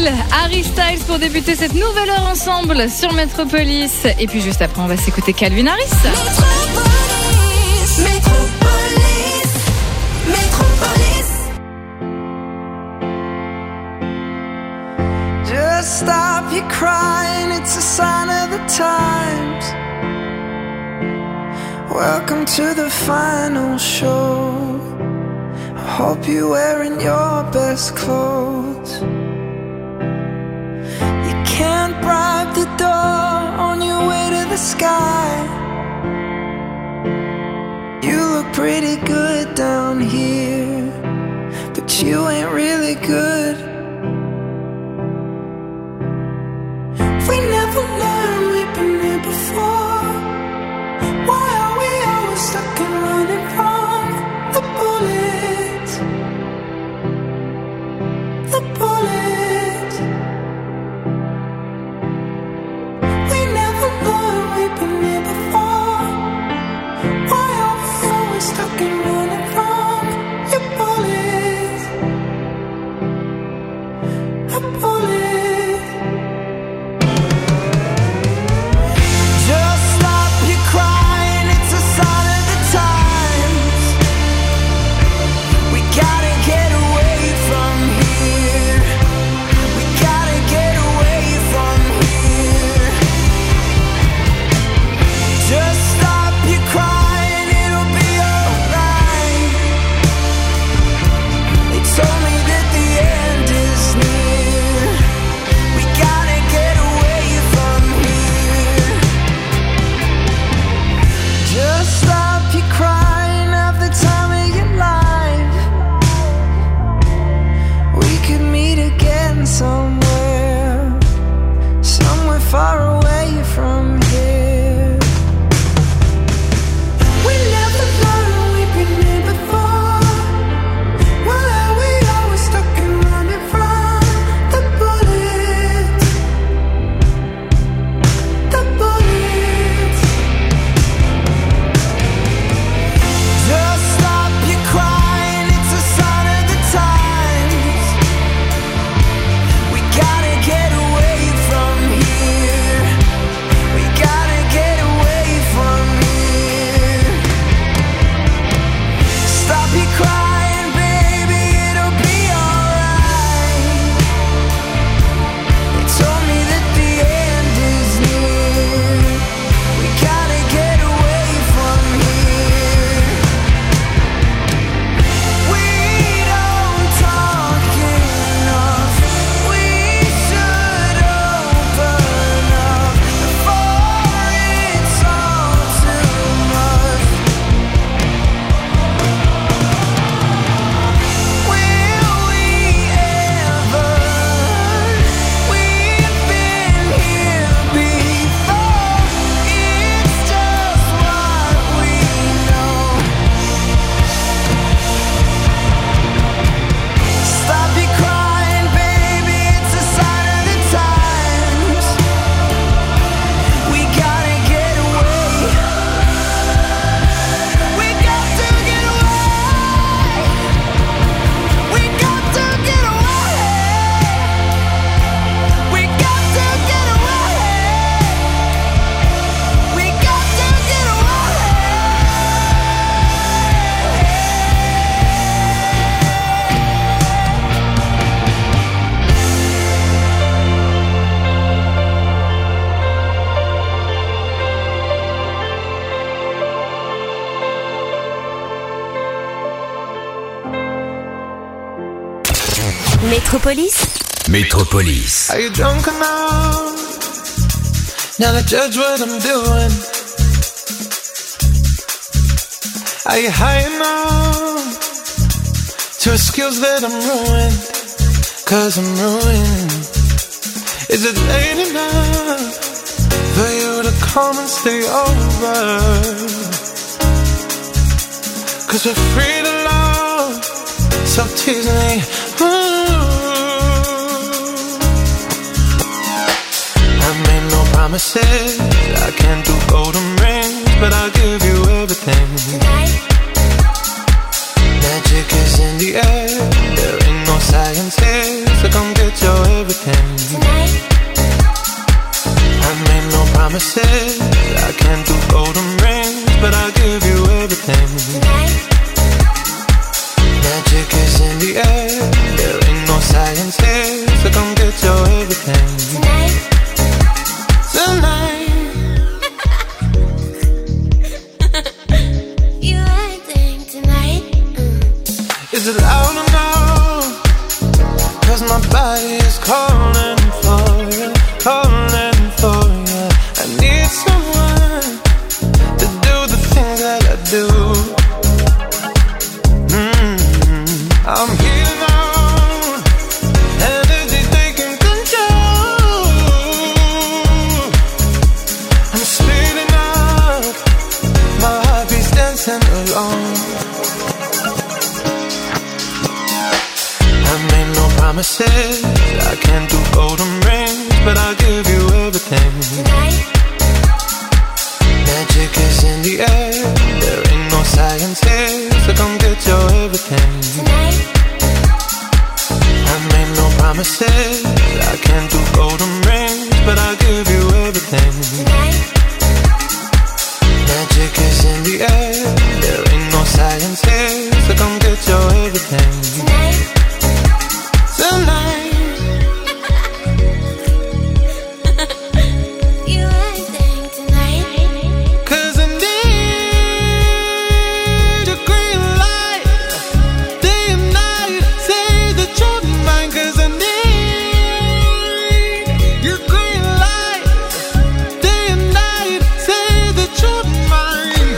Hill, Harry Styles pour débuter cette nouvelle heure ensemble sur Metropolis. Et puis juste après, on va s'écouter Calvin Harris. Metropolis, Metropolis, Metropolis. Just stop your crying, it's a sign of the times. Welcome to the final show. I hope you're wearing your best clothes. You can't bribe the door on your way to the sky. You look pretty good down here, but you ain't really good. We never learned, we've been here before. Why are we always stuck and running from the bullets? The bullets. We never learned, we've been here before. Why are we always stuck and running from your bullets? The bullets. Somewhere far away from here. We never learned, we've been here before. Why are we always stuck and running from the bullets? The bullets. Just stop your crying, it's a sign of the times. We gotta get away from here. We gotta get away from here. Stop your crying, baby, it'll be alright. They told me that the end is near. We gotta get away from here. We don't talk enough. We should open up before it's all too much. Will we ever? We've been here before. It's just what we know. Stop your crying, baby, it's a sign of the times. We gotta get away. We got to get away. We got to get away. We got to get away. We got to get away. Metropolis. Métropolis. Are you drunk enough now to judge what I'm doing? Are you high enough to excuse that I'm ruined? 'Cause I'm ruined. Is it late enough for you to come and stay over? 'Cause we're free to love, so tease me. I made no promises, I can't do golden rings, but I'll give you everything. Magic is in the air, there ain't no science here, so come get your everything. everything. Tonight, I made no promises, I can't do golden rings, but I'll give you everything. tonight, Magic is in the air, there ain't no science here, so come get your everything. tonight. Tonight, You acting tonight. is it loud or no? 'Cause my body is calling for you, calling for you. I need someone to do the things that I do. I'm here now, energy taking control. I'm speeding up, my heart beats dancing alone. I made no promises, I can't do golden rings, but I'll give you everything. Tonight, Magic is in the air, there ain't no science here, so come get your everything. tonight, I made no promises, I can't do golden rings, but I'll give you everything. tonight, Magic is in the air, there ain't no science here, so come get your everything. tonight. Tonight, You acting tonight. 'cause I need your green light, day and night, say that you're mine. 'Cause I need your green light, day and night, say that you're mine.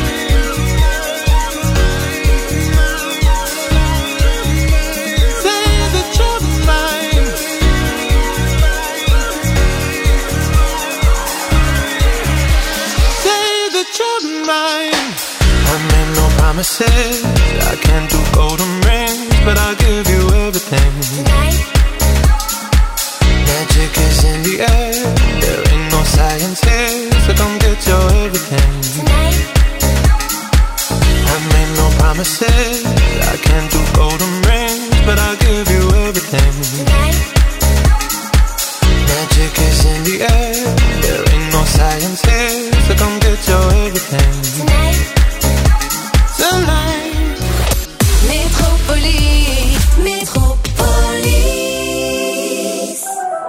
Say that you're mine. Say that you're mine. I made no promises, I can't do golden rings, but I'll give you everything. Tonight, Magic is in the air, there ain't no science here, so come get your everything. tonight, I made no promises, I can't do golden rings, but I'll give you everything. tonight, Magic is in the air, there ain't no science here, so come get your everything. tonight. Tonight, Métropolis, Métropolis.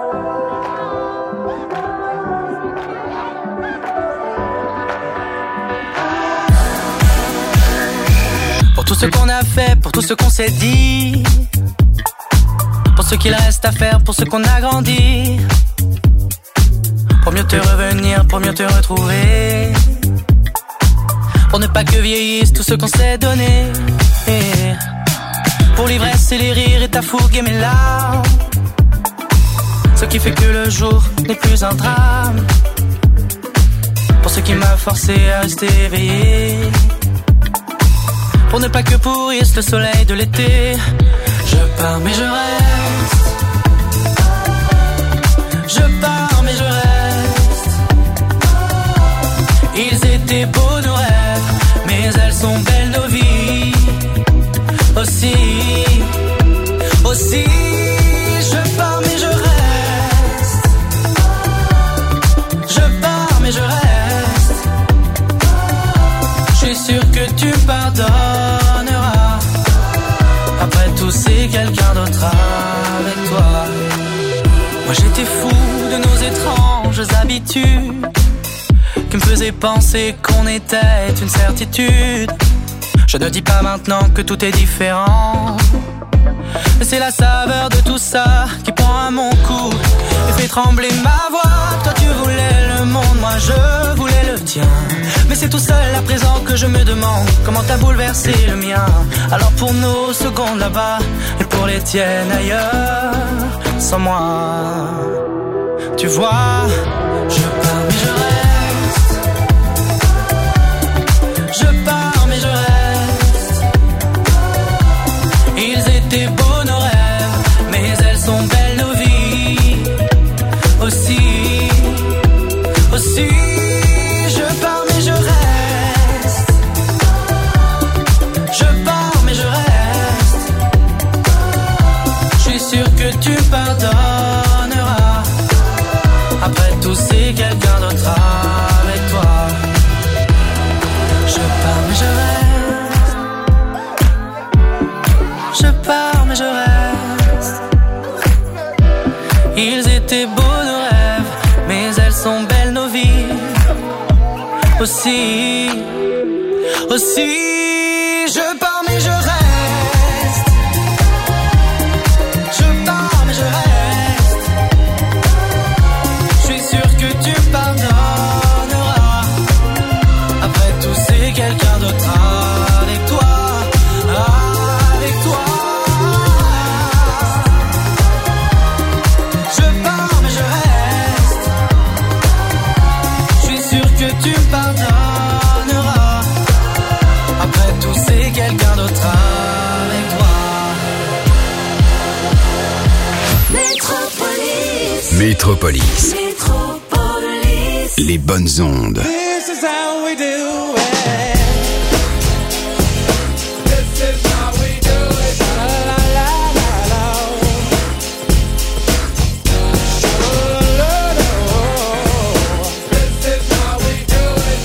Pour tout ce qu'on a fait, pour tout ce qu'on s'est dit, pour ce qu'il reste à faire, pour ce qu'on a grandi, pour mieux te revenir, pour mieux te retrouver, pour ne pas que vieillisse tout ce qu'on s'est donné, pour l'ivresse et les rires et ta fougue et mes larmes, ce qui fait que le jour n'est plus un drame, pour ce qui m'a forcé à rester éveillé, pour ne pas que pourrisse le soleil de l'été. Je pars mais je reste. Je pars mais je reste. Ils étaient beaux nos rêves, mais elles sont belles nos vies. Aussi, aussi, je pars mais je reste. Je pars mais je reste. Je suis sûr que tu pardonneras. Après tout, c'est quelqu'un d'autre avec toi. Moi j'étais fou de nos étranges habitudes qui me faisaient penser qu'on était une certitude. Je ne dis pas maintenant que tout est différent, mais c'est la saveur de tout ça qui prend à mon cou et fait trembler ma voix. Toi tu voulais le monde, moi je voulais le tien, mais c'est tout seul à présent que je me demande comment t'as bouleversé le mien. Alors pour nos secondes là-bas et pour les tiennes ailleurs, sans moi, tu vois, je pars mais je reste. Je pars mais je reste. Ils étaient beaux nos rêves, mais elles sont belles nos vies. Aussi, aussi, je pars mais je reste. Je pars mais je reste. Je suis sûr que tu pardonnes. je pars mais je reste. Ils étaient beaux nos rêves, mais elles sont belles nos vies. Aussi, je pars mais je reste. Je pars mais je reste. Je suis sûr que tu pardonneras. Après tout c'est quelqu'un d'autre avec toi. Avec toi. Je pars mais je reste. Je suis sûr que tu pardonneras. Après tout c'est quelqu'un d'autre avec toi. Métropolis. Les bonnes ondes. This is how we do it. This is how we do it. La la la la la. This is how we do it.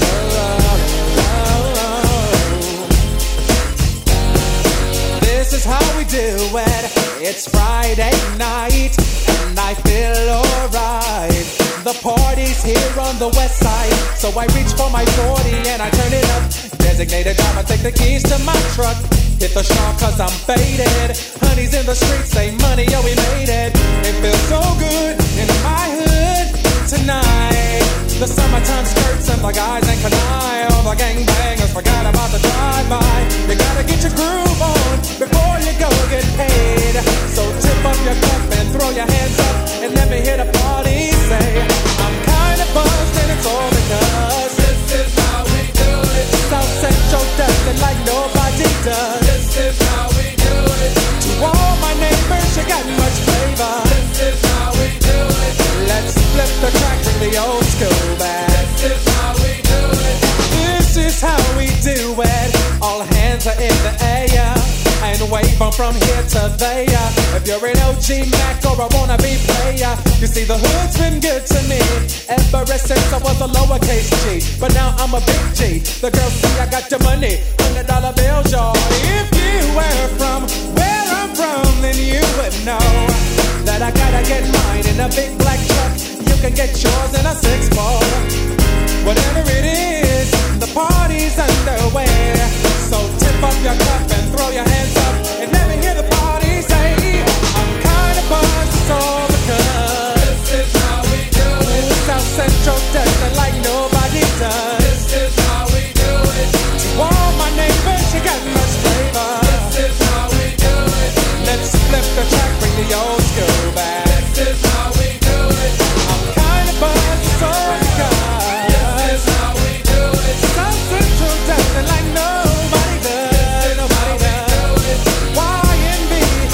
This is how we do it. It's Friday night and I feel alright. The party's here on the west side, so I reach for my 40 and I turn it up. Designated driver, take the keys to my truck. Hit the shop cause I'm faded. Honey's in the streets, say money, yo, we made it. It feels so good in my hood tonight. The summertime skirts and the guys ain't canine. All the gangbangers forgot about the drive-by. You gotta get your groove on before you go get paid. So tip up your cup and throw your hands up and let me hear the party say, I'm kinda buzzed and it's all because this is how we do it. South Central does it like nobody does. This is how we do it. To all my neighbors, you got much flavor. This is how we do it. Let's flip the track, bring the old school back. This is how we do it. This is how we do it. All hands are in the air and wave on from here to there. If you're an OG Mac or a wannabe player, you see the hood's been good to me ever since I was a lowercase G. But now I'm a big G. The girls see I got your money, $100 bills, y'all. If you were from where I'm from, then you would know that I gotta get mine in a big black truck. You can get yours in a 6-4. Whatever it is, the party's underway. So tip up your cup and throw your hands up and let me hear the party say, I'm kinda buzzed, it's all because this is how we do it. South Central does it like nobody does. This is how we do it. To all my neighbors, you got much flavor. This is how we do it. Let's flip the track, bring the old school back. This is how we do it. I'm kinda buzzed, it's all because this is how we do it. South Central does it like nobody does. Nobody does. YNB,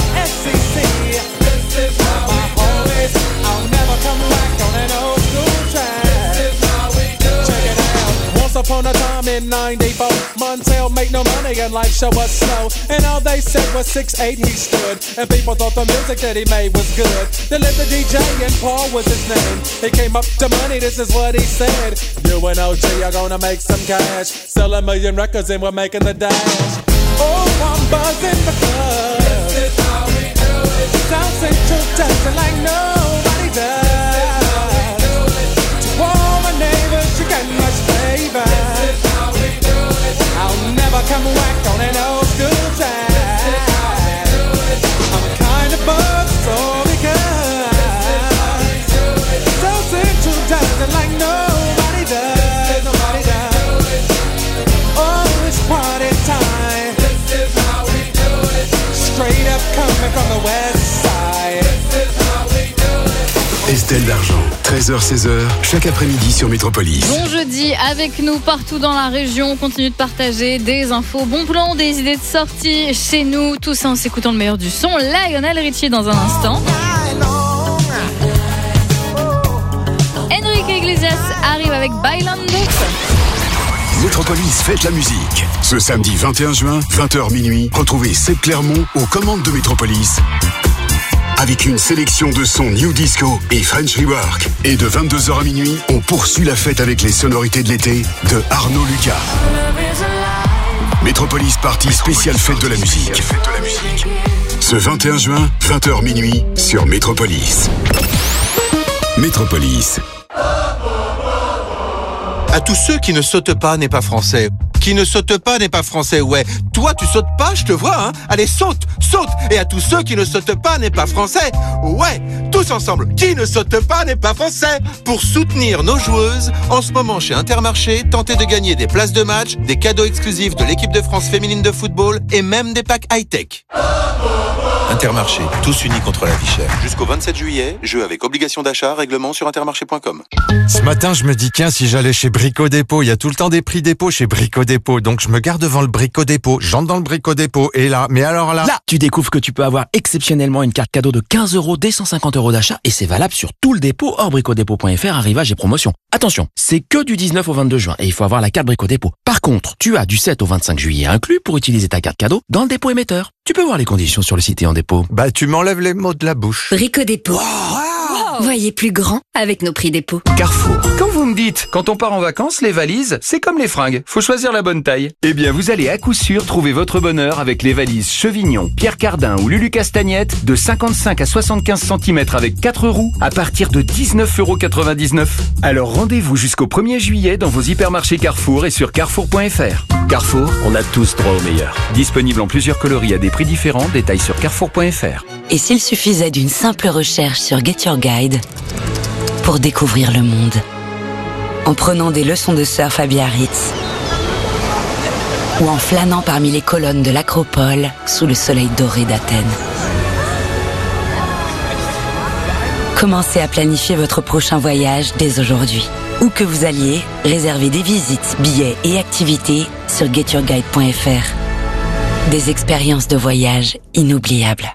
SCC. This is how my homies. I'll never come back on an old school track. This is how we do it. Check it out. Once upon a time in 94, Montel make no money and life show was slow. And all they said was 6'8" he stood. And people thought the music that he made was good. They lived the DJ and Paul was his name. He came up to money, this is what he said. You and OG are gonna make some cash. Sell 1 million records and we're making the dash. Oh, I'm buzzing because this is how we do it. South Central does it like nobody does. To all my neighbors, you got much flavor. This is how we do it. I'll never come whack on an old school track. This is how we do it. I'm kinda buzzed, all because this is how we do it. South Central does it like nobody does. Nobody does. Oh, it's party time. This is how we do it. Straight up coming from the west side. This is how we do it. Estelle Dargent, 13h-16h, chaque après-midi sur Métropolis. Bon jeudi avec nous partout dans la région. On continue de partager des infos, bons plans, des idées de sortie chez nous. Tout ça en s'écoutant le meilleur du son. Lionel Richie dans un instant. Enrique Iglesias arrive avec Bailando. Métropolis fête la musique. Ce samedi 21 juin, 20h minuit, retrouvez Seb Clermont aux commandes de Métropolis. Avec une sélection de sons New Disco et French Rework. Et de 22h à minuit, on poursuit la fête avec les sonorités de l'été de Arnaud Lucas. Métropolis Party spéciale fête de la musique. Ce 21 juin, 20h minuit, sur Métropolis. Métropolis. À tous ceux qui ne sautent pas n'est pas français. Qui ne saute pas n'est pas français, ouais. Toi, tu sautes pas, je te vois, hein. Allez, saute, saute. Et à tous ceux qui ne sautent pas n'est pas français, ouais. Tous ensemble, qui ne saute pas n'est pas français. Pour soutenir nos joueuses, en ce moment chez Intermarché, tentez de gagner des places de match, des cadeaux exclusifs de l'équipe de France féminine de football et même des packs high-tech. Intermarché, tous unis contre la vie chère. Jusqu'au 27 juillet, jeu avec obligation d'achat, règlement sur intermarché.com. Ce matin, je me dis, tiens, si j'allais chez Brico Dépôt, il y a tout le temps des prix dépôt chez Brico Dépôt. Donc, je me gare devant le Brico Dépôt. J'entre dans le Brico Dépôt. Et là, mais alors là... Là, tu découvres que tu peux avoir exceptionnellement une carte cadeau de 15 € dès 150 € d'achat et c'est valable sur tout le dépôt hors bricodépôt.fr, arrivage et promotion. Attention, c'est que du 19 au 22 juin et il faut avoir la carte Brico Dépôt. Par contre, tu as du 7 au 25 juillet inclus pour utiliser ta carte cadeau dans le dépôt émetteur. Tu peux voir les conditions sur le site et en dépôt. Bah, tu m'enlèves les mots de la bouche. Brico Dépôt. Voyez plus grand avec nos prix dépôt. Carrefour. Quand vous me dites, quand on part en vacances, les valises, c'est comme les fringues. Faut choisir la bonne taille. Eh bien, vous allez à coup sûr trouver votre bonheur avec les valises Chevignon, Pierre Cardin ou Lulu Castagnette de 55 à 75 cm avec 4 roues à partir de 19,99 €. Alors rendez-vous jusqu'au 1er juillet dans vos hypermarchés Carrefour et sur carrefour.fr. Carrefour, on a tous droit au meilleur. Disponible en plusieurs coloris à des prix différents, détails sur carrefour.fr. Et s'il suffisait d'une simple recherche sur Get Your Guide pour découvrir le monde, en prenant des leçons de surf à Biarritz ou en flânant parmi les colonnes de l'Acropole sous le soleil doré d'Athènes. Commencez à planifier votre prochain voyage dès aujourd'hui. Où que vous alliez, réservez des visites, billets et activités sur getyourguide.fr. Des expériences de voyage inoubliables.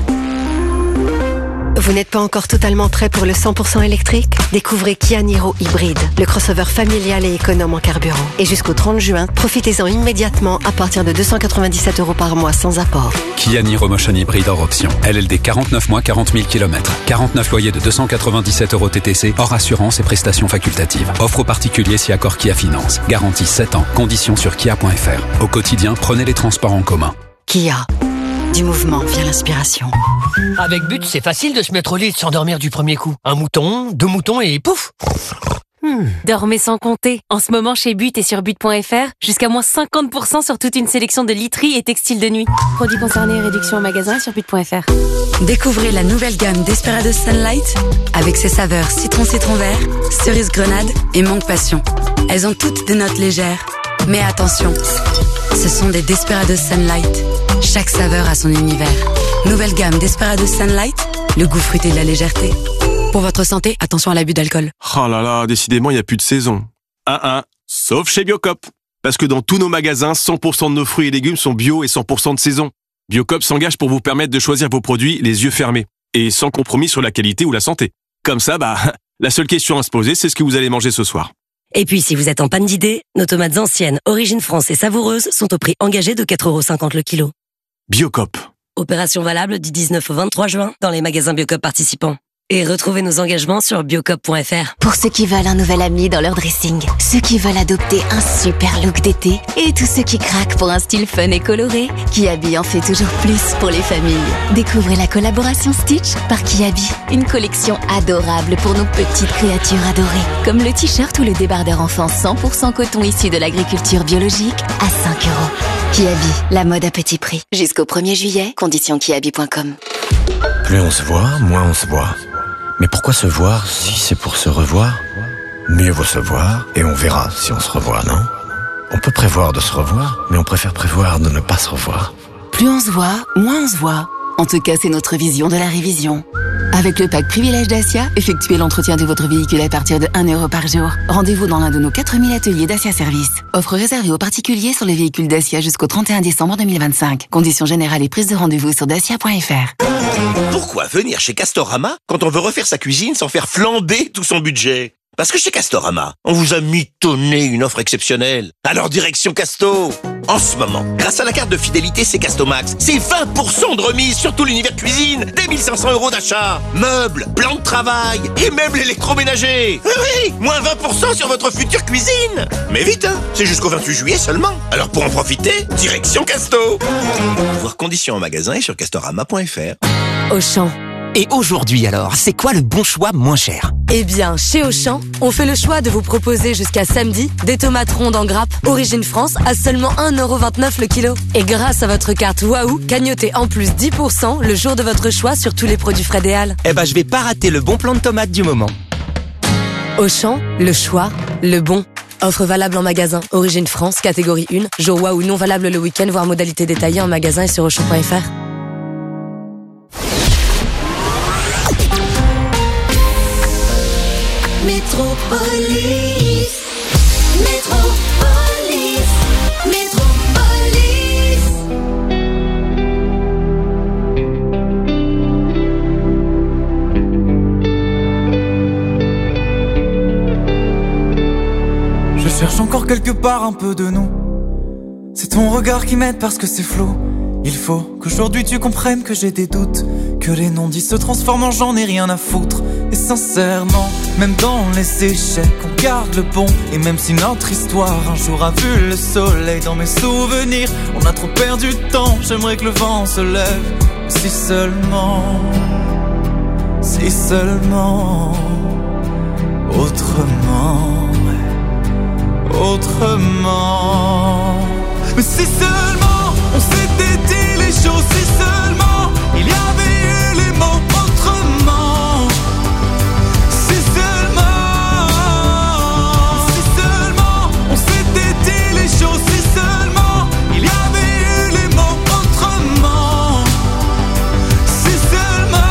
Vous n'êtes pas encore totalement prêt pour le 100% électrique? Découvrez Kia Niro Hybride, le crossover familial et économe en carburant. Et jusqu'au 30 juin, profitez-en immédiatement à partir de 297 € par mois sans apport. Kia Niro Motion Hybride hors option. LLD 49 mois, 40 000 km. 49 loyers de 297 € TTC, hors assurance et prestations facultatives. Offre aux particuliers si accord Kia Finance. Garantie 7 ans. Conditions sur kia.fr. Au quotidien, prenez les transports en commun. Kia. Du mouvement vient l'inspiration. Avec But, c'est facile de se mettre au lit et de s'endormir du premier coup. Un mouton, 2 moutons et pouf! Dormez sans compter. En ce moment, chez But et sur But.fr, jusqu'à moins 50% sur toute une sélection de literie et textiles de nuit. Produits concernés et réduction au magasin et sur But.fr. Découvrez la nouvelle gamme Desperados Sunlight avec ses saveurs citron vert, cerise grenade et mangue passion. Elles ont toutes des notes légères. Mais attention, ce sont des Desperados Sunlight. Chaque saveur a son univers. Nouvelle gamme Desperados Sunlight, le goût fruité de la légèreté. Pour votre santé, attention à l'abus d'alcool. Oh là là, décidément, il n'y a plus de saison. Sauf chez Biocop. Parce que dans tous nos magasins, 100% de nos fruits et légumes sont bio et 100% de saison. Biocop s'engage pour vous permettre de choisir vos produits les yeux fermés. Et sans compromis sur la qualité ou la santé. Comme ça, la seule question à se poser, c'est ce que vous allez manger ce soir. Et puis, si vous êtes en panne d'idées, nos tomates anciennes, origine France et savoureuses sont au prix engagé de 4,50 € le kilo. Biocop. Opération valable du 19 au 23 juin dans les magasins Biocop participants. Et retrouvez nos engagements sur biocop.fr. Pour ceux qui veulent un nouvel ami dans leur dressing, ceux qui veulent adopter un super look d'été et tous ceux qui craquent pour un style fun et coloré, Kiabi en fait toujours plus pour les familles. Découvrez la collaboration Stitch par Kiabi, une collection adorable pour nos petites créatures adorées, comme le t-shirt ou le débardeur enfant 100% coton issu de l'agriculture biologique à 5 €. Kiabi, la mode à petit prix. Jusqu'au 1er juillet, conditions kiabi.com. Plus on se voit, moins on se voit. Mais pourquoi se voir si c'est pour se revoir? Mieux vaut se voir et on verra si on se revoit, non? On peut prévoir de se revoir, mais on préfère prévoir de ne pas se revoir. Plus on se voit, moins on se voit. En tout cas, c'est notre vision de la révision. Avec le pack Privilège Dacia, effectuez l'entretien de votre véhicule à partir de 1 € par jour. Rendez-vous dans l'un de nos 4000 ateliers Dacia Service. Offre réservée aux particuliers sur les véhicules Dacia jusqu'au 31 décembre 2025. Conditions générales et prise de rendez-vous sur dacia.fr. Pourquoi venir chez Castorama quand on veut refaire sa cuisine sans faire flamber tout son budget? Parce que chez Castorama, on vous a mitonné une offre exceptionnelle. Alors direction Casto. En ce moment, grâce à la carte de fidélité C'est Castomax, c'est 20% de remise sur tout l'univers cuisine, dès 1500 € d'achat. Meubles, plans de travail et meubles électroménagers. Oui, moins 20% sur votre future cuisine. Mais vite, hein, c'est jusqu'au 28 juillet seulement. Alors pour en profiter, direction Casto. Voir conditions en magasin et sur castorama.fr. Auchan. Et aujourd'hui alors, c'est quoi le bon choix moins cher? Eh bien, chez Auchan, on fait le choix de vous proposer jusqu'à samedi des tomates rondes en grappe Origine France à seulement 1,29€ le kilo. Et grâce à votre carte Waouh, cagnotez en plus 10% le jour de votre choix sur tous les produits Frédéal. Eh ben, je vais pas rater le bon plan de tomates du moment. Auchan, le choix, le bon. Offre valable en magasin. Origine France, catégorie 1. Jour Waouh non valable le week-end, voire modalité détaillée en magasin et sur Auchan.fr. Métropolis, Métropolis, Métropolis. Je cherche encore quelque part un peu de nous. C'est ton regard qui m'aide parce que c'est flou. Il faut qu'aujourd'hui tu comprennes que j'ai des doutes, que les non-dits se transforment en j'en ai rien à foutre. Et sincèrement, même dans les échecs, on garde le bon. Et même si notre histoire un jour a vu le soleil, dans mes souvenirs, on a trop perdu de temps. J'aimerais que le vent se lève. Si seulement, autrement, autrement. Mais si seulement on s'était dit les choses, si seulement il y avait eu les mots autrement. Si seulement on s'était dit les choses, si seulement il y avait eu les mots autrement. Si seulement.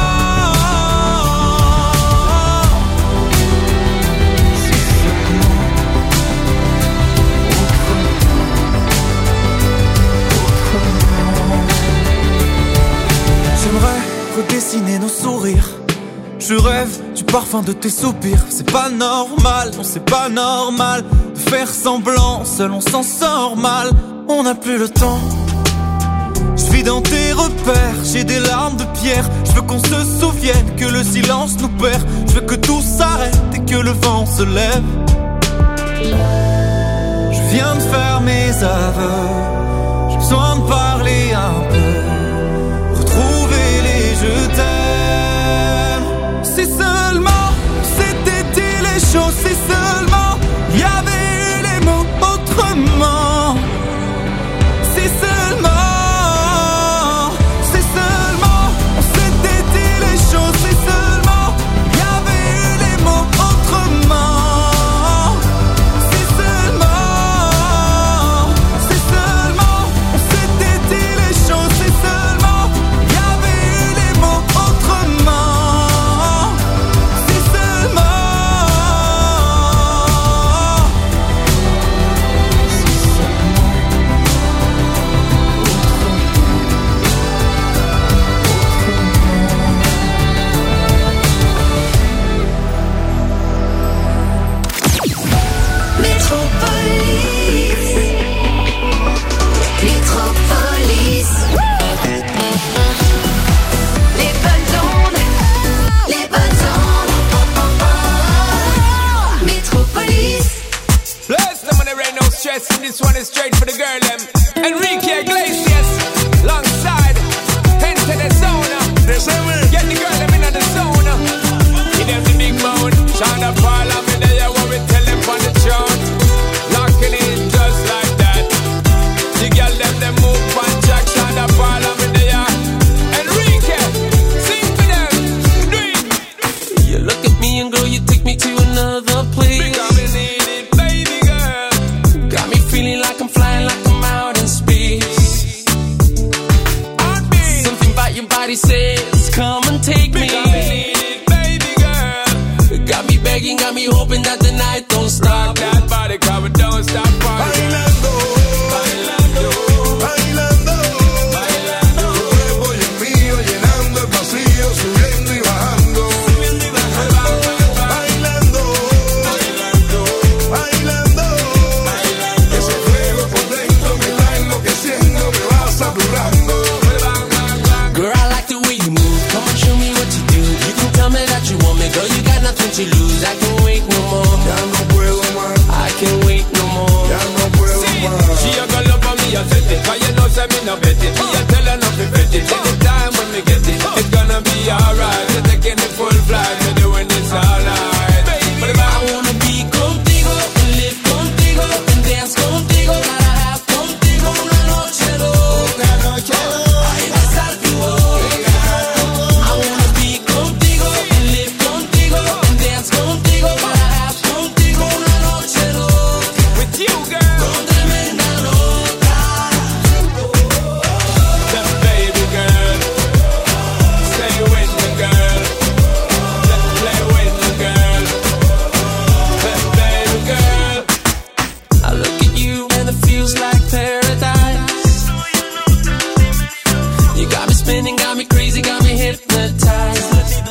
J'aimerais redessiner nos sourires. Je rêve du parfum de tes soupirs. C'est pas normal, non c'est pas normal de faire semblant, seul on s'en sort mal. On n'a plus le temps. Je vis dans tes repères, j'ai des larmes de pierre. Je veux qu'on se souvienne que le silence nous perd. Je veux que tout s'arrête et que le vent se lève. Je viens de faire mes aveux. J'ai besoin de parler un peu, retrouver les je t'aime. Si seulement c'était dit les choses, si seulement il y avait eu les mots autrement. Si seulement on s'était dit les choses, si seulement il y avait eu les mots autrement. Si seulement on s'était dit les choses, si seulement il y avait eu les mots autrement. Si seulement. Métropolis, Métropolis. Les bonnes ondes, les bonnes ondes. Métropolis. Bless them when there ain't no stress, and this one is straight for the girl them. Enrique Iglesias, alongside Enter the Zone. Get the girl them in the zone. Give them the big moan. Shonda Paul, I'm in there, what we tell them on the throne. Locking it just like that. The girl them move on Jack. Shonda Paul, I'm in there. Enrique, sing for them. Do it. You look at me and girl, you take me to another place. Because we need it, baby girl. Got me feeling like I'm flying, like I'm out in space. Something about your body says, come and take me. Because we need it, baby girl. Got me begging, got me hoping that the night don't stop. Rock that body, cause we don't stop partying. Bailando, bailando, tu cuerpo y el mío llenando el vacío, subiendo y bajando. Bailando, bailando, it. Me I tell her not to bet it. Anytime when we get it, it's gonna be alright. We're taking it full flight, we're doing this all night. But if I wanna be contigo, and live contigo, and dance contigo, gotta have contigo una noche loca, noche loca. Ay, besar tu boca. I wanna be contigo, and live contigo, and dance contigo, gotta have contigo una noche loca. With you, girl, con tremenda loca. That baby girl, stay with me, girl. Let's play with me, girl. That baby girl. I look at you and it feels like paradise. You got me spinning, got me crazy, got me hypnotized.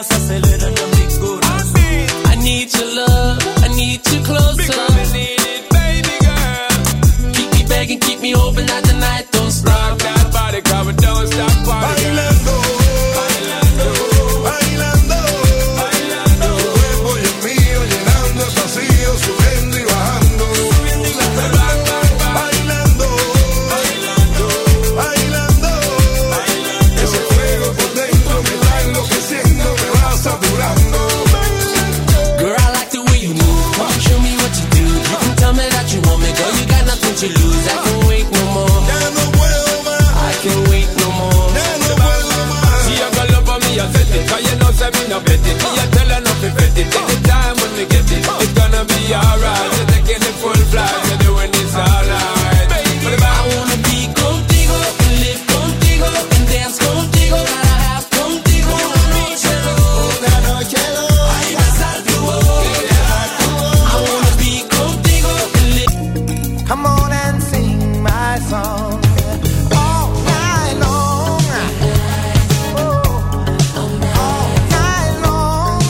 I need your love, I need you closer. Baby girl, keep me begging, keep me hoping that the night don't stop. Rock that body, girl, but don't stop partying. Bailando, bailando, bailando, bailando. Tu cuerpo y el mío llenando el vacío, subiendo y bajando. Bailando, bailando, bailando, bailando. Ese fuego por dentro me va enloqueciendo, me va saturando. Girl, I like the way you move. Come on, show me what you do. You can tell me that you want me, girl. You got nothing to lose. I can't wait no more. Ya no puedo más. I can't wait no more. Ya no puedo más. Si you got love for me, I'll set it. 'Cause you know, say me no bet it. Me I tell her not to bet it. Anytime when we get it, it's gonna be alright. We're taking it full flight. We're doing this all night. But if I wanna be contigo, and live contigo, and dance contigo, gotta have contigo una noche loca, noche loca. Ay, besar tu boca. I wanna be contigo, and live. Come on and sing my song all night long. All night long.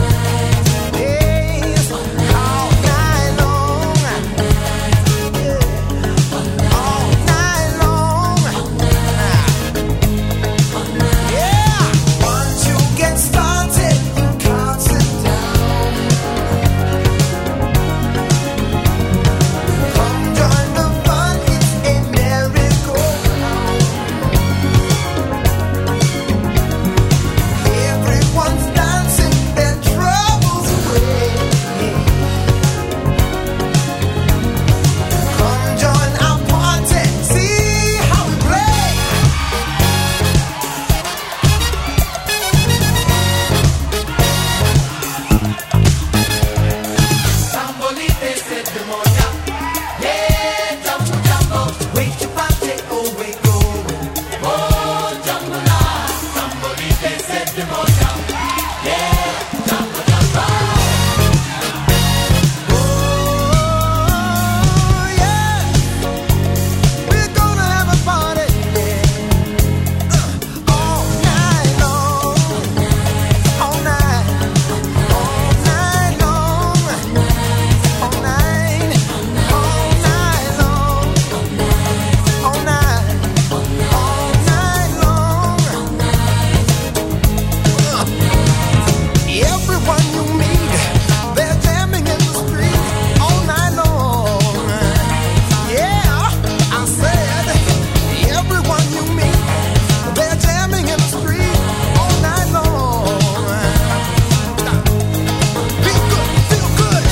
Yes, all night long. All night long. Yeah. Once you get started, you can't sit down. Come join the fun, it's a merry-go-round. Everyone's dancing their troubles away. Come join our party, see how we play. Sambolite se demonia, yeah, jumbo jumbo, wait your party, oh wait go, oh jumbo la, sambolite se demonia, yeah, jumbo jumbo, oh yeah, we're gonna have a party, yeah, all night long, all night, all night long. All night, all night long, all night, all night long. Everyone you meet, they're jamming in the street all night long. Yeah, I said, everyone you meet, they're jamming in the street all night long. Be good, feel good.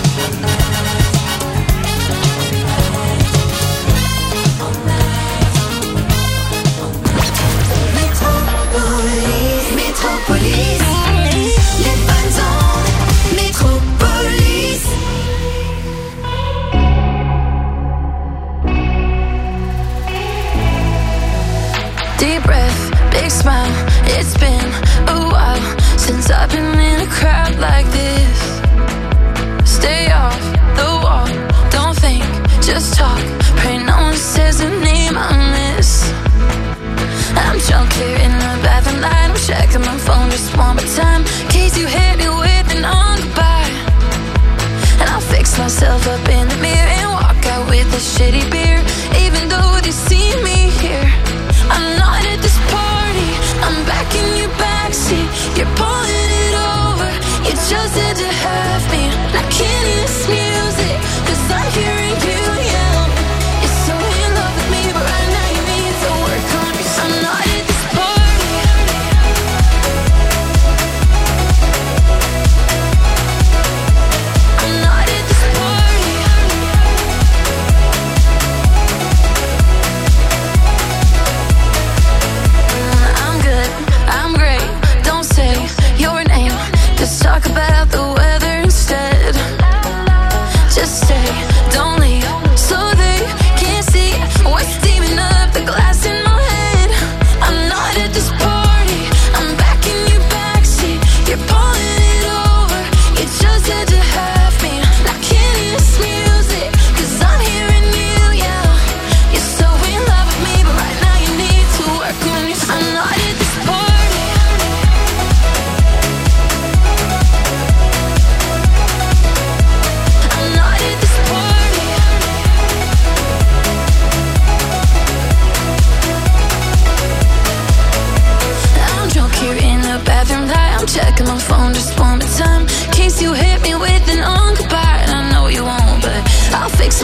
Métropolis, les bonnes ondes, Métropolis. Deep breath, big smile. It's been a while since I've been in a crowd like this. Stay off the wall, don't think, just talk. Pray no one says the name I miss. I'm drunk here in the bathroom light. I'm checking my phone just one more time, in case you hit it with an on goodbye. And I'll fix myself up in the mirror and walk out with a shitty beer. Even though they see me here, I'm not at this party. I'm back in your backseat. You're pulling it over. You just had to have me. I can't hear this music, 'cause I'm hearing you yell. You're so in love with me, but right now you need to work on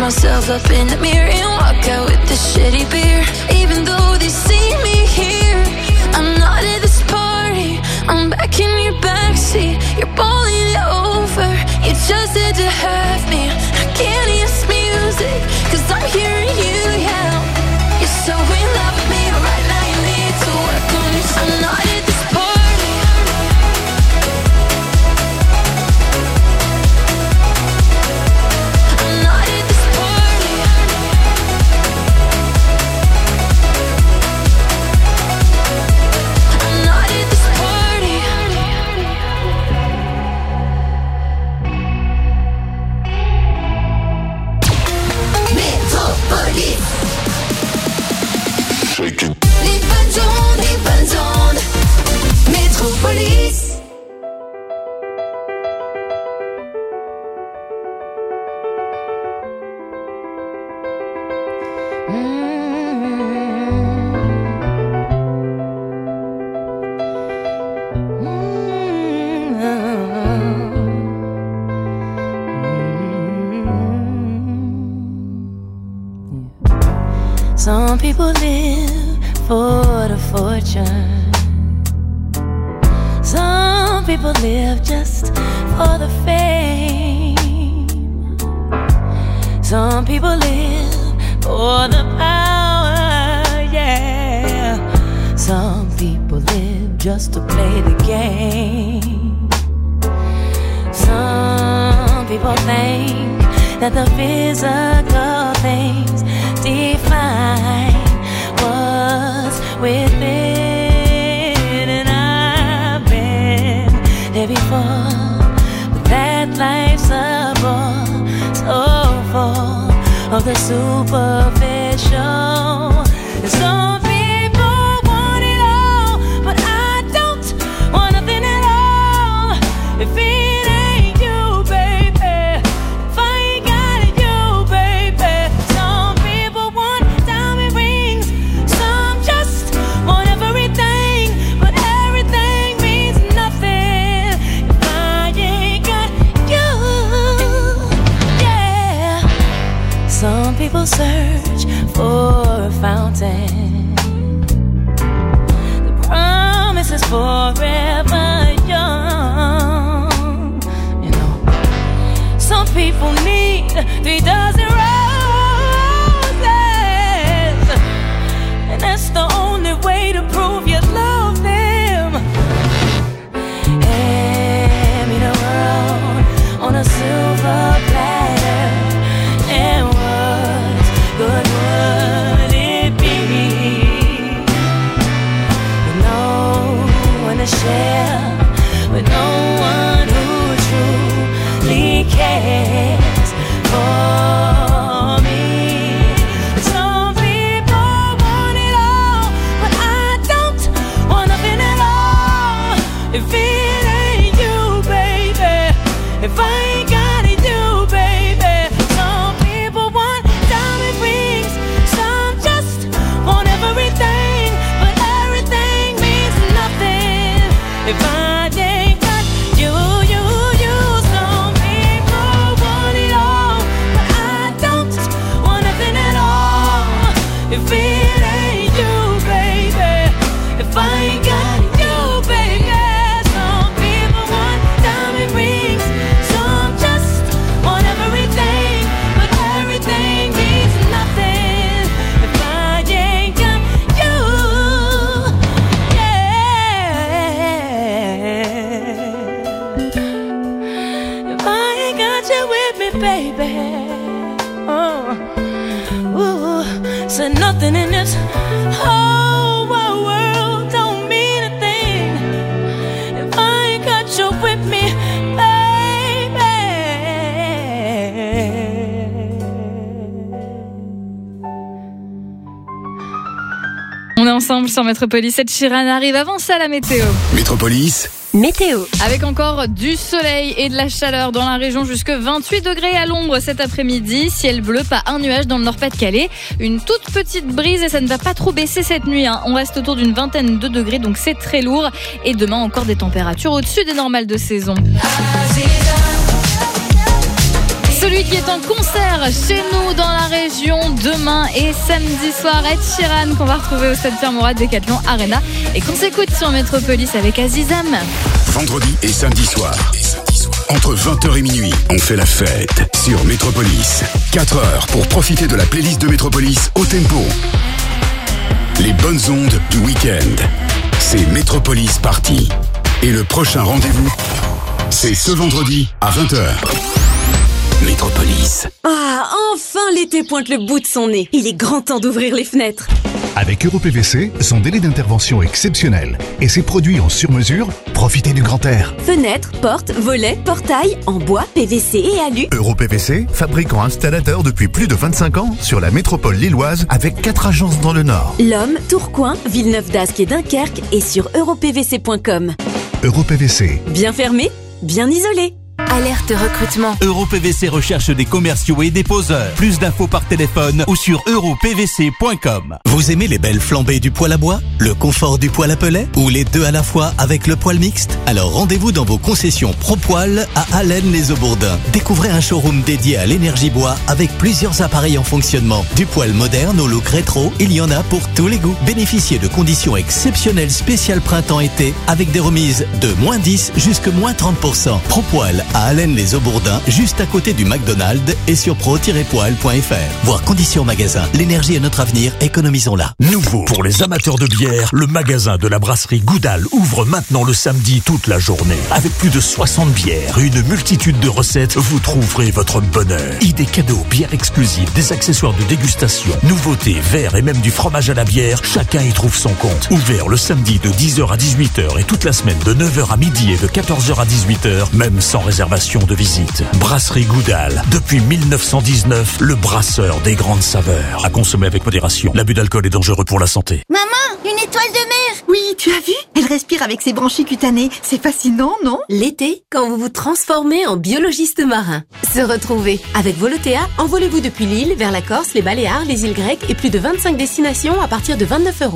myself up in the mirror and walk out with the shitty beer. Even though they see me here, I'm not at this party. I'm back in your backseat. You're balling it over. You just had to have me. I can't hear this music, 'cause I'm hearing you yell. You're so in love with me, but right now you need to work on it. I'm not at this party. I'm not at this party. I'm not at this party. Métropolis. Les bonnes ondes. Métropolis. Some people live for the fortune. Some people live just for the fame. Some people live for the power, yeah. Some people live just to play the game. Some people think that the physical things define what's within, and I've been there before, but that life's a bore, so full of the superficial. And some people want it all, but I don't want nothing at all. If it ain't you, baby, if I ain't got it, you, baby. Some people want diamond rings, some just want everything, but everything means nothing if I ain't got you. Yeah. Some people search for a fountain. The promise is forever young. You know, some people need 3 dozen roses, and that's the only way to prove you love them. Hand me the world on a silver platter, and what good would it be? With no one to share, with no one who truly cares for me. Some people want it all, but I don't want nothing at all. If it ain't you, baby, if I ain't got it, you, baby. Some people want diamond rings, some just want everything, but everything means nothing if I ain't got you, you, you. Some people want it all, but I don't want nothing at all. If it ain't you, baby, if I ain't got you, baby. Some people want diamond rings, some just want everything, but everything means nothing if I ain't got you. Yeah. If I ain't got you with me, baby. Oh, ooh, so nothing in this whole world don't mean a thing if I ain't got you with me, baby. On est ensemble sur Métropolis. Ed Sheeran arrive avant ça, la météo. Métropolis. Météo. Avec encore du soleil et de la chaleur dans la région, jusque 28 degrés à l'ombre cet après-midi. Ciel bleu, pas un nuage dans le Nord-Pas-de-Calais. Une toute petite brise et ça ne va pas trop baisser cette nuit. On reste autour d'une vingtaine de degrés, donc c'est très lourd. Et demain, encore des températures au-dessus des normales de saison. celui qui est en concert chez nous dans la région demain et samedi soir, Ed Sheeran, qu'on va retrouver au Stade Pierre-Mauroy de Decathlon Arena et qu'on s'écoute sur Métropolis avec Azizam. Vendredi et samedi soir. Entre 20h et minuit, on fait la fête sur Métropolis. 4 heures pour profiter de la playlist de Métropolis au tempo. Les bonnes ondes du week-end. C'est Métropolis Party. Et le prochain rendez-vous, c'est ce vendredi à 20h. Métropolis. Ah, enfin l'été pointe le bout de son nez. Il est grand temps d'ouvrir les fenêtres. Avec EuroPVC, son délai d'intervention exceptionnel et ses produits en sur-mesure, profitez du grand air. Fenêtres, portes, volets, portails, en bois, PVC et alu. EuroPVC, fabricant installateur depuis plus de 25 ans sur la métropole lilloise avec 4 agences dans le Nord. L'Homme, Tourcoing, Villeneuve-d'Ascq et Dunkerque et sur europvc.com. EuroPVC. Bien fermé, bien isolé. Alerte recrutement. EuroPVC recherche des commerciaux et des poseurs. Plus d'infos par téléphone ou sur europvc.com. Vous aimez les belles flambées du poêle à bois, le confort du poêle à pellet ou les deux à la fois avec le poêle mixte? Alors rendez-vous dans vos concessions ProPoil à Allennes-les-Aubourdins. Découvrez un showroom dédié à l'énergie bois avec plusieurs appareils en fonctionnement. Du poêle moderne au look rétro, il y en a pour tous les goûts. Bénéficiez de conditions exceptionnelles spéciales printemps-été avec des remises de -10 jusqu'à -30%. ProPoil à Allennes-les-Aubourdins, juste à côté du McDonald's et sur pro-poil.fr. Voir conditions magasin. L'énergie est notre avenir, économisons-la. Nouveau pour les amateurs de bière, le magasin de la brasserie Goudal ouvre maintenant le samedi toute la journée. Avec plus de 60 bières et une multitude de recettes, vous trouverez votre bonheur. Idées cadeaux, bières exclusives, des accessoires de dégustation, nouveautés, verres et même du fromage à la bière, chacun y trouve son compte. Ouvert le samedi de 10h à 18h et toute la semaine de 9h à midi et de 14h à 18h, même sans réservation de visite. Brasserie Goudal. Depuis 1919, le brasseur des grandes saveurs. À consommer avec modération. L'abus d'alcool est dangereux pour la santé. Maman, une étoile de mer! Oui, tu as vu? Elle respire avec ses branchies cutanées. C'est fascinant, non? L'été, quand vous vous transformez en biologiste marin. Se retrouver. Avec Volotea, envolez-vous depuis l'île vers la Corse, les Baléares, les îles grecques et plus de 25 destinations à partir de 29 €.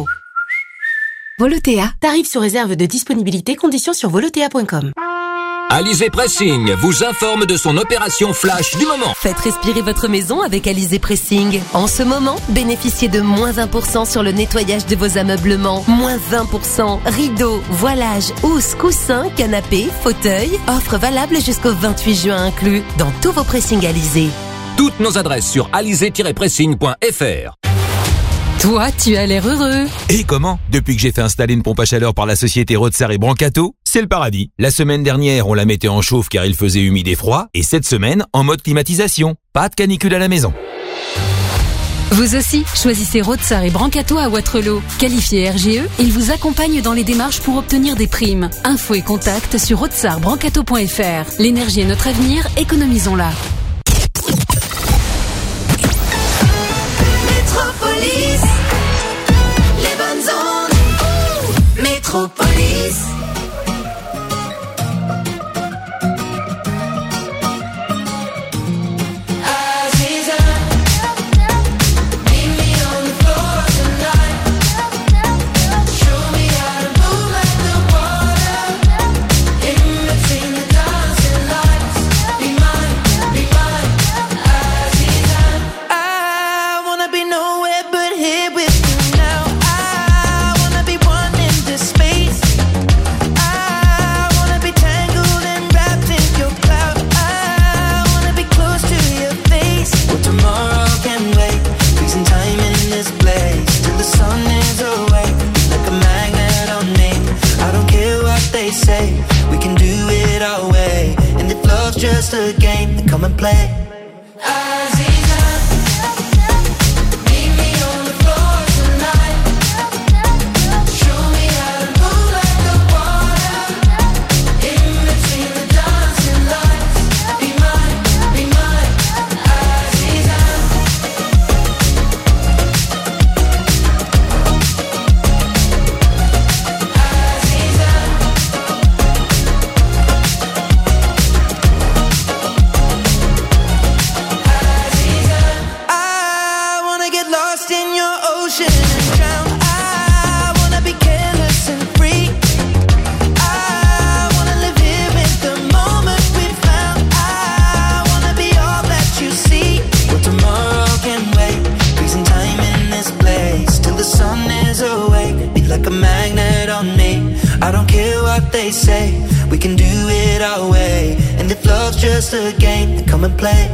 Volotea. Tarif sous réserve de disponibilité, conditions sur volotea.com. Alizé Pressing vous informe de son opération flash du moment. Faites respirer votre maison avec Alizé Pressing. En ce moment, bénéficiez de -1% sur le nettoyage de vos ameublements. -1%. Rideaux, voilages, housses, coussins, canapés, fauteuils. Offre valable jusqu'au 28 juin inclus dans tous vos pressings Alizé. Toutes nos adresses sur alizé-pressing.fr. Toi, tu as l'air heureux. Et comment? Depuis que j'ai fait installer une pompe à chaleur par la société Rotsar et Brancato, c'est le paradis. La semaine dernière, on la mettait en chauffe car il faisait humide et froid, et cette semaine, en mode climatisation. Pas de canicule à la maison. Vous aussi, choisissez Rotsar et Brancato à Waterloo. Qualifié RGE, ils vous accompagnent dans les démarches pour obtenir des primes. Infos et contacts sur rotsarbrancato.fr. L'énergie est notre avenir, économisons-la. Métropolis, les bonnes ondes. Métropolis. Just a game, then come and play. they say we can do it our way. And if love's just a game, then come and play.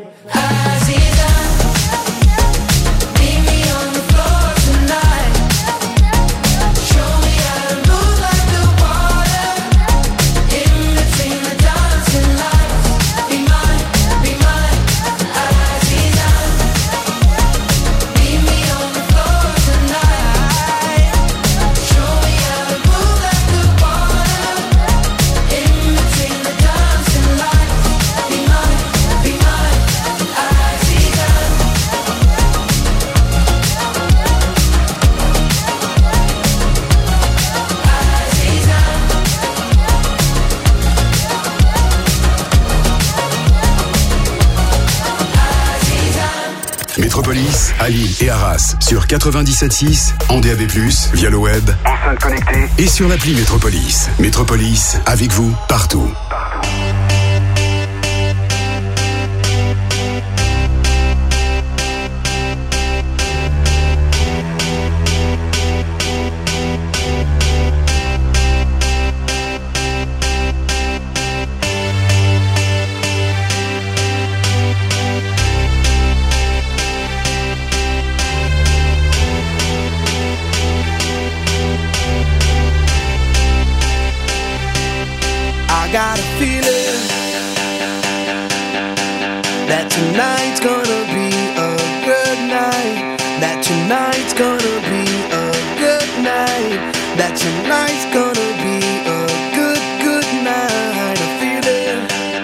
Métropolis, à Lille et Arras sur 97.6, en DAB+, via le web, enceinte connectée et sur l'appli Métropolis. Métropolis, avec vous, partout. I got a feeling that tonight's gonna be a good night. That tonight's gonna be a good night. That tonight's gonna be a good night. A feeling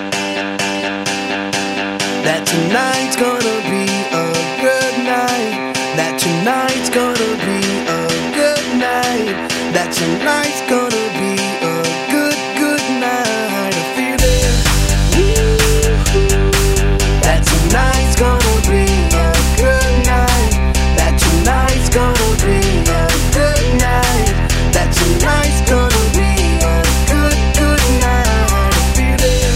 that tonight's gonna be a good night. That tonight's gonna be a good night. That tonight's gonna be a good night. A feeling that tonight's gonna be a good night. That tonight's gonna be a good night. That tonight's gonna be a good night. A feeling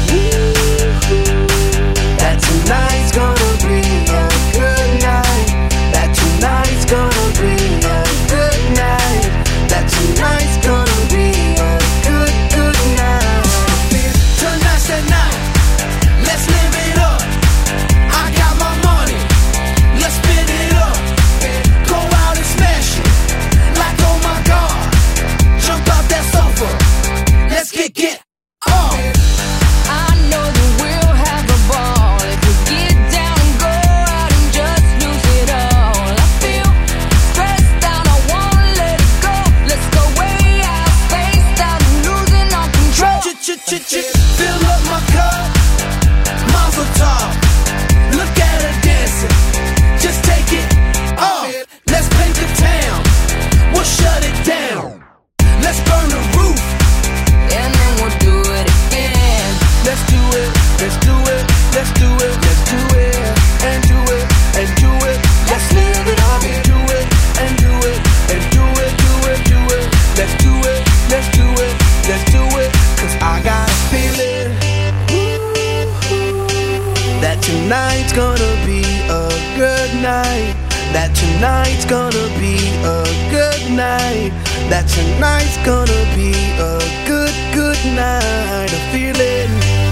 that tonight's gonna be a good night. That tonight's gonna be a good night. That tonight's gonna be a good night. Tonight's the night, let's live it up. I got my money, let's spin it up. Go out and smash it, like oh my god. Jump out that sofa, let's kick it off. I know that we'll have a ball if we get down and go out and just lose it all. I feel stressed out, I wanna let it go. Let's go way out, spaced out, losing all control. Fill up my cup, Mazel tov. Look at her dancing, just take it off. Let's paint the town, we'll shut it down. Let's burn the roof, and then we'll do it again. let's do it, let's do it, let's do it, let's do it, and do it, and do it. Let's live it up and do it, and do it, and do it, do it, do it. Let's do it, let's do it, let's do it. Cause I got a feeling that tonight's gonna be a good night. That tonight's gonna be a good night. That tonight's gonna be a good night. A feeling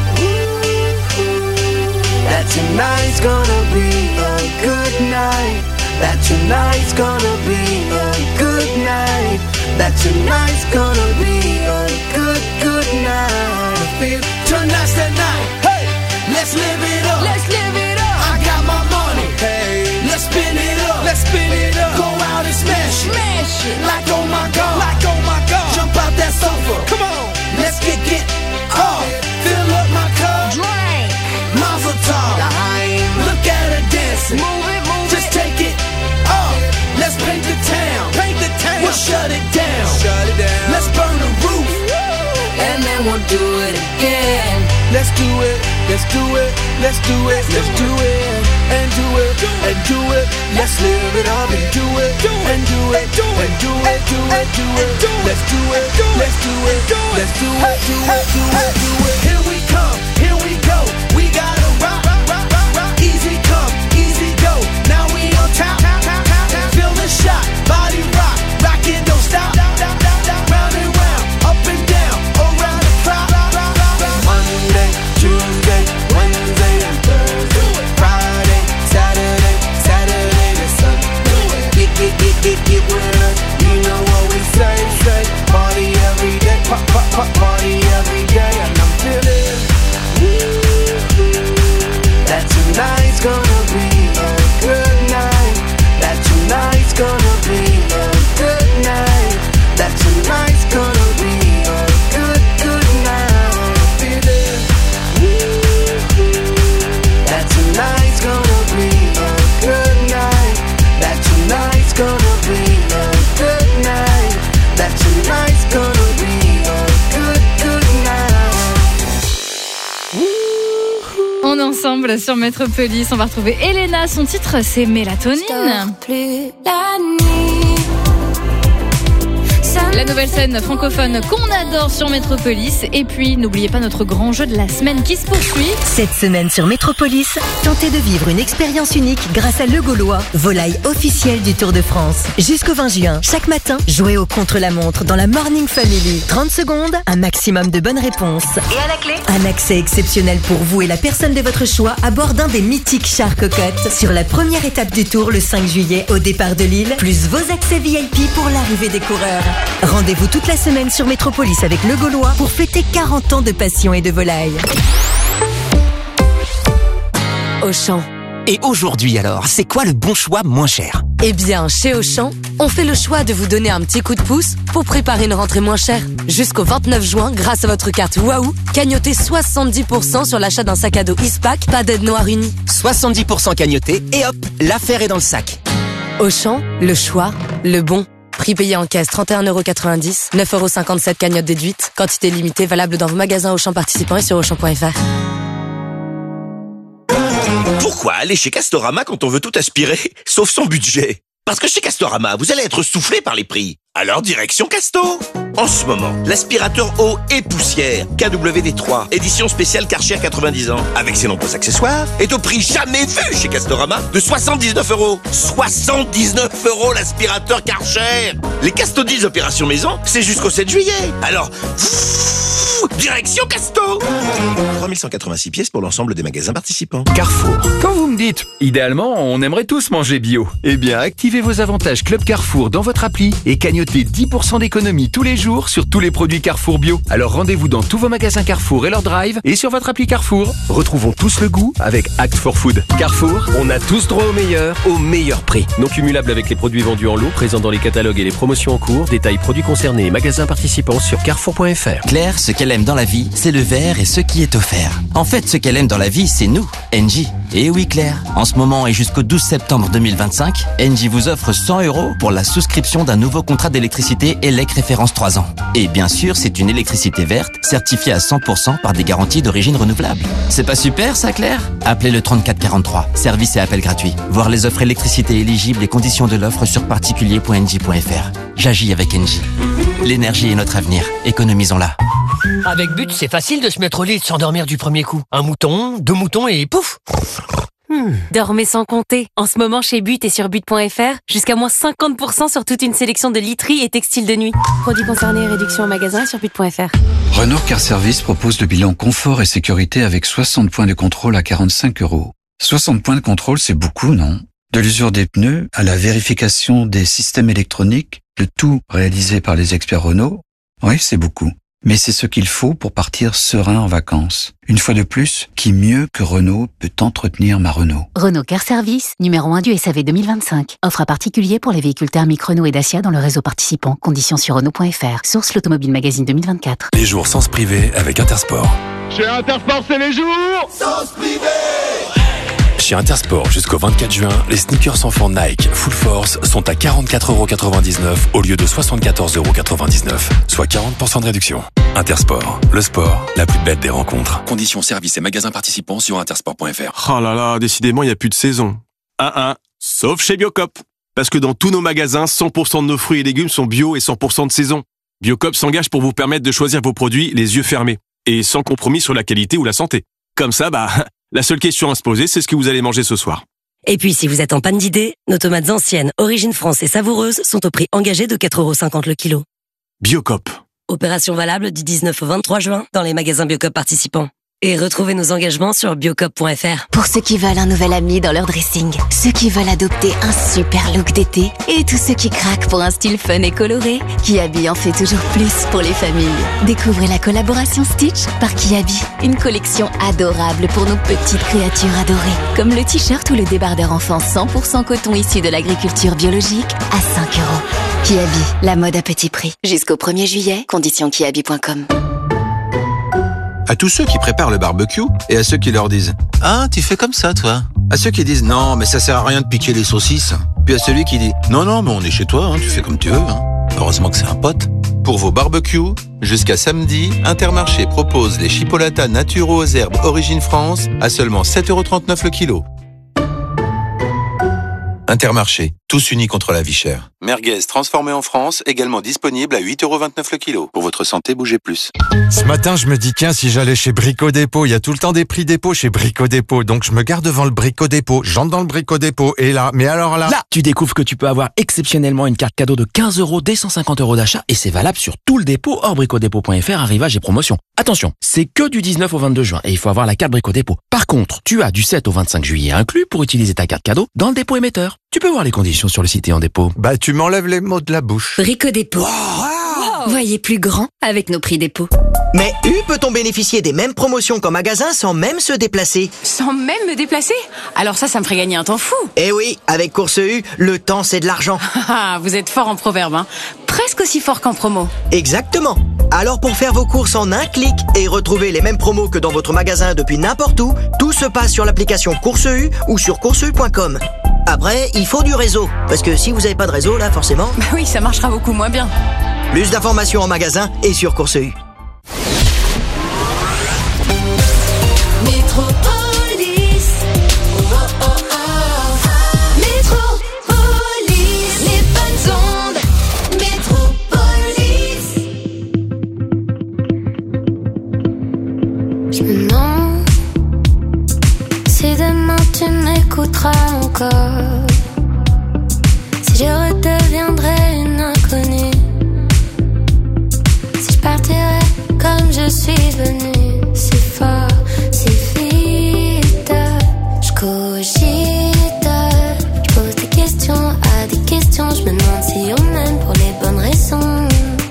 that tonight's gonna be a good night. That tonight's gonna be a good night. That tonight's gonna be a good night. I feel tonight's the night. Hey, let's live it up. Let's live it up. I got my money. Hey, let's spin it up. Let's spin it up. Go out and smash it. Smash it. Like oh my god. Like oh my god. Jump out that sofa. Come on. Let's kick it off. Fill up my cup. Drink. Mazel tov. Look at her dancing. Move it, move Just it. take it off. Let's paint the town. Paint the town. We'll shut it down. Shut it down. Let's burn the roof. And then we'll do it again. Let's do it. Let's do it. Let's do it. Let's do it. And do it. And do it. Let's live it up and do it. And do it. And do it. Do it. Do it. Let's do it. Let's do it. Let's do it. Do it. Do it. Do it. Here we come. Here we go. We gotta rock. Easy come. Easy go. Now we on top. Feel the shot. Body rock. Rockin', don't stop. Round and round. Up and down. ensemble sur Métropolis. On va retrouver Elena. Son titre, c'est Mélatonine. Plus la nuit. La nouvelle scène francophone qu'on adore sur Métropolis. Et puis, n'oubliez pas notre grand jeu de la semaine qui se poursuit. Cette semaine sur Métropolis, tentez de vivre une expérience unique grâce à Le Gaulois, volaille officielle du Tour de France. Jusqu'au 20 juin, chaque matin, jouez au contre-la-montre dans la Morning Family. 30 secondes, un maximum de bonnes réponses. Et à la clé, un accès exceptionnel pour vous et la personne de votre choix à bord d'un des mythiques chars cocottes sur la première étape du Tour le 5 juillet au départ de Lille, plus vos accès VIP pour l'arrivée des coureurs. Rendez-vous toute la semaine sur Métropolis avec Le Gaulois pour fêter 40 ans de passion et de volaille. Auchan. Et aujourd'hui alors, c'est quoi le bon choix moins cher? Eh bien, chez Auchan, on fait le choix de vous donner un petit coup de pouce pour préparer une rentrée moins chère. Jusqu'au 29 juin, grâce à votre carte Waouh, cagnotez 70% sur l'achat d'un sac à dos Eastpak, pas d'aide noire unie. 70% cagnoté et hop, l'affaire est dans le sac. Auchan, le choix, le bon. Prix payé en caisse 31,90 €, 9,57 € cagnotte déduite. Quantité limitée valable dans vos magasins Auchan participants et sur Auchan.fr. Pourquoi aller chez Castorama quand on veut tout aspirer, sauf son budget? Parce que chez Castorama, vous allez être soufflé par les prix. Alors direction Casto. En ce moment, l'aspirateur eau et poussière KWD3, édition spéciale Karcher 90 ans, avec ses nombreux accessoires, est au prix jamais vu chez Castorama de 79 €. 79 € l'aspirateur Karcher. Les Casto 10 opération maison, c'est jusqu'au 7 juillet. Alors, direction Casto. 3186 pièces pour l'ensemble des magasins participants. Carrefour. Quand vous me dites, idéalement, on aimerait tous manger bio. Eh bien, activez vos avantages Club Carrefour dans votre appli et cagnotez 10% d'économie tous les jours sur tous les produits Carrefour bio. Alors rendez-vous dans tous vos magasins Carrefour et leur drive et sur votre appli Carrefour. Retrouvons tous le goût avec Act for Food. Carrefour, on a tous droit au meilleur prix. Non cumulable avec les produits vendus en lot, présents dans les catalogues et les promotions en cours. Détails produits concernés et magasins participants sur carrefour.fr. Claire, ce qu'elle aime dans la vie, c'est le verre et ce qui est offert. En fait, ce qu'elle aime dans la vie, c'est nous, Engie. Et oui Claire, en ce moment et jusqu'au 12 septembre 2025, Engie vous offre 100 € pour la souscription d'un nouveau contrat d'électricité ELEC référence 3 ans. Et bien sûr, c'est une électricité verte, certifiée à 100% par des garanties d'origine renouvelable. C'est pas super ça Claire? Appelez le 3443, service et appel gratuit. Voir les offres électricité éligibles et conditions de l'offre sur particulier.engie.fr. J'agis avec Engie. L'énergie est notre avenir, économisons-la. Avec But, c'est facile de se mettre au lit et de s'endormir du premier coup. Un mouton, 2 moutons et pouf! Dormez sans compter. En ce moment, chez But et sur But.fr, jusqu'à moins 50% sur toute une sélection de literie et textiles de nuit. Produits concernés, réduction au magasin et sur But.fr. Renault Car Service propose le bilan confort et sécurité avec 60 points de contrôle à 45 €. 60 points de contrôle, c'est beaucoup, non? De l'usure des pneus à la vérification des systèmes électroniques, le tout réalisé par les experts Renault. Oui, c'est beaucoup. Mais c'est ce qu'il faut pour partir serein en vacances. Une fois de plus, qui mieux que Renault peut entretenir ma Renault? Renault Car Service, numéro 1 du SAV 2025. Offre à particulier pour les véhicules thermiques Renault et Dacia dans le réseau participant. Conditions sur Renault.fr. Source l'Automobile Magazine 2024. Les jours sens privé avec Intersport. Chez Intersport, c'est les jours sens privé. Chez Intersport, jusqu'au 24 juin, les sneakers enfants Nike Full Force sont à 44,99 € au lieu de 74,99 €, soit 40% de réduction. Intersport, le sport, la plus belle des rencontres. Conditions, services et magasins participants sur intersport.fr. Oh là là, décidément, il n'y a plus de saison. Sauf chez Biocop. Parce que dans tous nos magasins, 100% de nos fruits et légumes sont bio et 100% de saison. Biocop s'engage pour vous permettre de choisir vos produits les yeux fermés et sans compromis sur la qualité ou la santé. Comme ça, la seule question à se poser, c'est ce que vous allez manger ce soir. Et puis, si vous êtes en panne d'idées, nos tomates anciennes, origine France et savoureuses sont au prix engagé de 4,50 € le kilo. Biocop. Opération valable du 19 au 23 juin dans les magasins Biocop participants. Et retrouvez nos engagements sur biocop.fr. Pour ceux qui veulent un nouvel ami dans leur dressing, ceux qui veulent adopter un super look d'été et tous ceux qui craquent pour un style fun et coloré, Kiabi en fait toujours plus pour les familles. Découvrez la collaboration Stitch par Kiabi, une collection adorable pour nos petites créatures adorées, comme le t-shirt ou le débardeur enfant 100% coton issu de l'agriculture biologique à 5 €. Kiabi, la mode à petit prix. Jusqu'au 1er juillet, conditions kiabi.com. À tous ceux qui préparent le barbecue et à ceux qui leur disent « Ah, tu fais comme ça, toi ?» À ceux qui disent « Non, mais ça sert à rien de piquer les saucisses ». Puis à celui qui dit « Non, mais on est chez toi, tu fais comme tu veux. Heureusement que c'est un pote. » Pour vos barbecues, jusqu'à samedi, Intermarché propose les chipolatas naturaux aux herbes Origine France à seulement 7,39€ le kilo. Intermarché, tous unis contre la vie chère. Merguez transformé en France, également disponible à 8,29€ le kilo. Pour votre santé, bougez plus. Ce matin, je me dis, tiens, si j'allais chez Brico Dépôt, il y a tout le temps des prix dépôt chez Brico Dépôt. Donc, je me gare devant le Brico Dépôt, j'entre dans le Brico Dépôt, et là, mais alors là... Là, tu découvres que tu peux avoir exceptionnellement une carte cadeau de 15€ dès 150€ d'achat, et c'est valable sur tout le dépôt hors bricodépôt.fr, arrivage et promotion. Attention, c'est que du 19 au 22 juin, et il faut avoir la carte Brico Dépôt. Par contre, tu as du 7 au 25 juillet inclus pour utiliser ta carte cadeau dans le dépôt émetteur. Tu peux voir les conditions sur le site et en dépôt. Bah, tu m'enlèves les mots de la bouche. Brico Dépôt. Wow. Voyez plus grand avec nos prix dépôt. Mais peut-on bénéficier des mêmes promotions qu'en magasin sans même se déplacer? Sans même me déplacer? Alors ça me ferait gagner un temps fou. Eh oui, avec Course U, le temps c'est de l'argent. Vous êtes fort en proverbe, hein. Presque aussi fort qu'en promo. Exactement. Alors pour faire vos courses en un clic et retrouver les mêmes promos que dans votre magasin depuis n'importe où, tout se passe sur l'application Course U ou sur courseu.com. Après, il faut du réseau, parce que si vous n'avez pas de réseau, là, forcément... Bah oui, ça marchera beaucoup moins bien. Plus d'informations en magasin et sur Course U. Métropolis. Oh, oh, oh. Métropolis. Les bonnes ondes. Métropolis. Je me demande si demain tu m'écouteras encore, si je redeviendrai une inconnue, si je partirais comme je suis venue, si fort, si vite. Je cogite, je pose des questions à des questions, je me demande si on m'aime pour les bonnes raisons.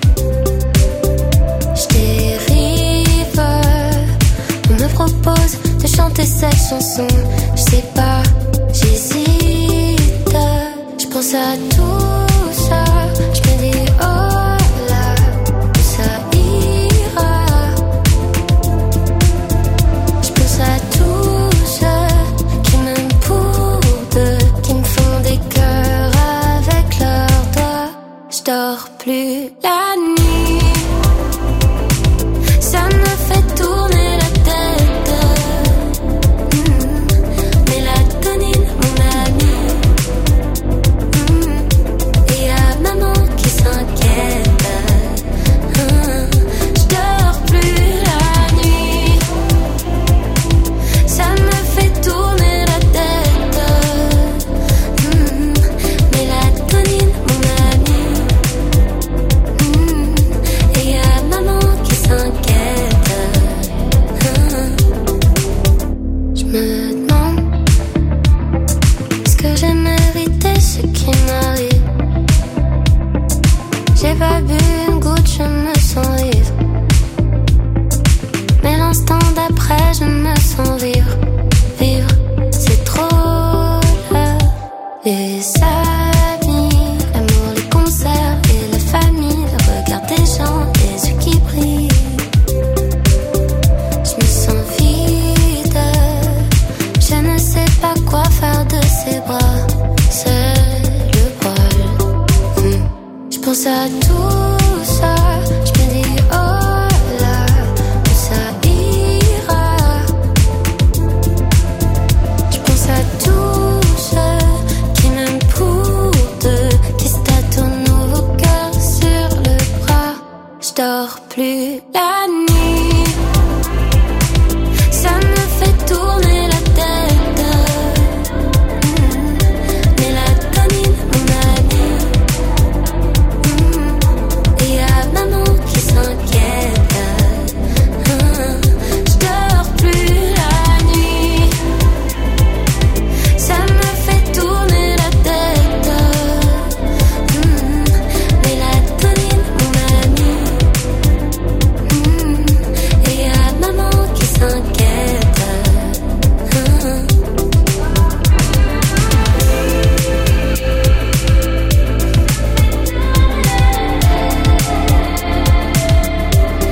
Je dérive, on me propose de chanter cette chanson, je sais pas, j'hésite, je pense à tout ça, je me dis oh là, ça ira, je pense à tous ceux qui m'aiment pour deux, qui me font des cœurs avec leurs doigts, je dors plus la nuit, ça me fait tourner la tête. Mélatonine, mon ami. Et à maman qui s'inquiète. Je dors plus la nuit. Ça me fait tourner la tête. Mélatonine, mon ami. Et à maman qui s'inquiète. Je me demande, est-ce que j'ai mérité ce qui m'arrive? J'ai pas bu une goutte, je me sens vivre. Mais l'instant d'après, je me sens vivre. Vivre, c'est trop là. Les amis, l'amour, les concerts et la famille, le regard des gens, les yeux qui brillent. Je me sens vide, je ne sais pas quoi faire de ces bras, c'est le poil. Je pense à tout ça, je me dis oh là, ça ira. Je pense à tous ceux qui m'aiment pour deux, qui se tâtonnent nos cœurs sur le bras. Je dors plus la nuit.